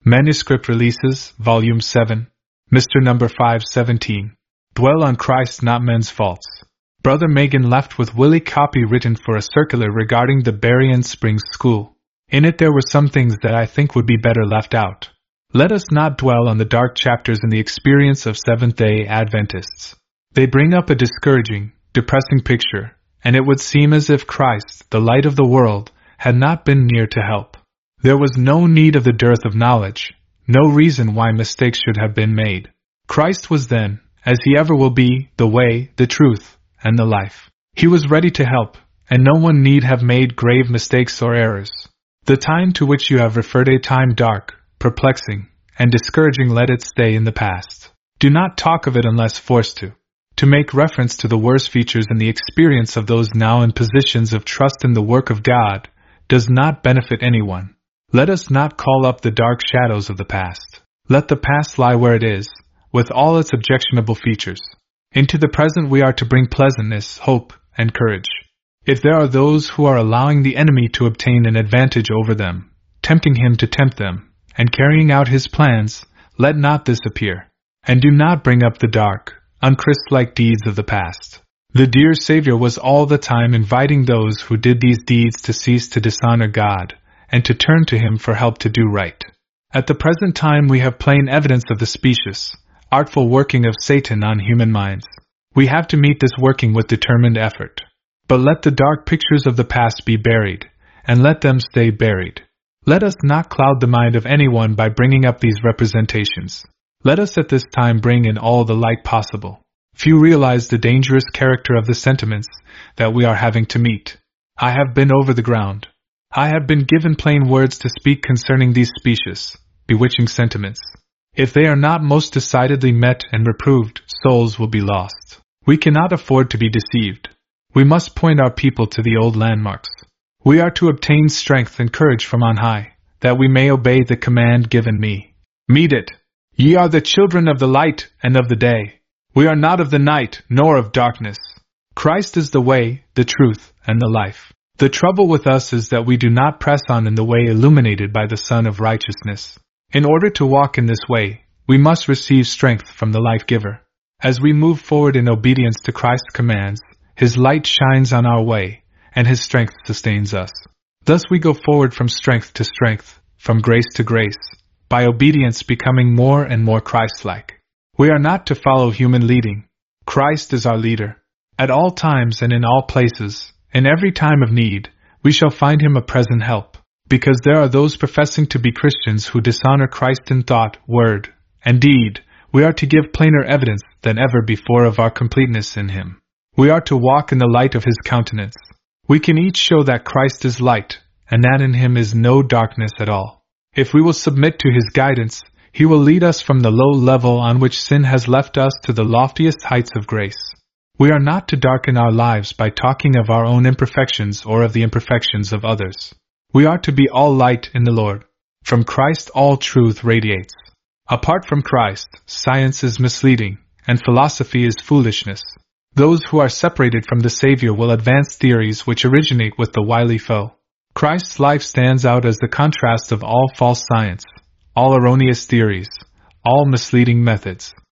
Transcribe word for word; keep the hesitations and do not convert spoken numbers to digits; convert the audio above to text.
Manuscript Releases, Volume seven, Mister Number five seventeen. Dwell on Christ, not men's faults. Brother Megan left with Willie copy written for a circular regarding the Berrien Springs School. In it there were some things that I think would be better left out. Let us not dwell on the dark chapters in the experience of Seventh-day Adventists. They bring up a discouraging, depressing picture, and it would seem as if Christ, the light of the world, had not been near to help. There was no need of the dearth of knowledge, no reason why mistakes should have been made. Christ was then, as he ever will be, the way, the truth, and the life. He was ready to help, and no one need have made grave mistakes or errors. The time to which you have referred, a time dark, perplexing, and discouraging, let it stay in the past. Do not talk of it unless forced to. To make reference to the worst features in the experience of those now in positions of trust in the work of God does not benefit anyone. Let us not call up the dark shadows of the past. Let the past lie where it is, with all its objectionable features. Into the present we are to bring pleasantness, hope, and courage. If there are those who are allowing the enemy to obtain an advantage over them, tempting him to tempt them, and carrying out his plans, let not this appear. And do not bring up the dark, unchrist-like deeds of the past. The dear Savior was all the time inviting those who did these deeds to cease to dishonor God, and to turn to him for help to do right. At the present time we have plain evidence of the specious, artful working of Satan on human minds. We have to meet this working with determined effort. But let the dark pictures of the past be buried, and let them stay buried. Let us not cloud the mind of anyone by bringing up these representations. Let us at this time bring in all the light possible. Few realize the dangerous character of the sentiments that we are having to meet. I have been over the ground. I have been given plain words to speak concerning these specious, bewitching sentiments. If they are not most decidedly met and reproved, souls will be lost. We cannot afford to be deceived. We must point our people to the old landmarks. We are to obtain strength and courage from on high, that we may obey the command given me. Meet it. Ye are the children of the light and of the day. We are not of the night, nor of darkness. Christ is the way, the truth, and the life. The trouble with us is that we do not press on in the way illuminated by the Sun of Righteousness. In order to walk in this way, we must receive strength from the Life-Giver. As we move forward in obedience to Christ's commands, His light shines on our way, and His strength sustains us. Thus we go forward from strength to strength, from grace to grace, by obedience becoming more and more Christ-like. We are not to follow human leading. Christ is our leader. At all times and in all places, in every time of need, we shall find Him a present help, because there are those professing to be Christians who dishonor Christ in thought, word, and deed. We are to give plainer evidence than ever before of our completeness in Him. We are to walk in the light of His countenance. We can each show that Christ is light, and that in Him is no darkness at all. If we will submit to His guidance, He will lead us from the low level on which sin has left us to the loftiest heights of grace. We are not to darken our lives by talking of our own imperfections or of the imperfections of others. We are to be all light in the Lord. From Christ all truth radiates. Apart from Christ, science is misleading, and philosophy is foolishness. Those who are separated from the Savior will advance theories which originate with the wily foe. Christ's life stands out as the contrast of all false science, all erroneous theories, all misleading methods.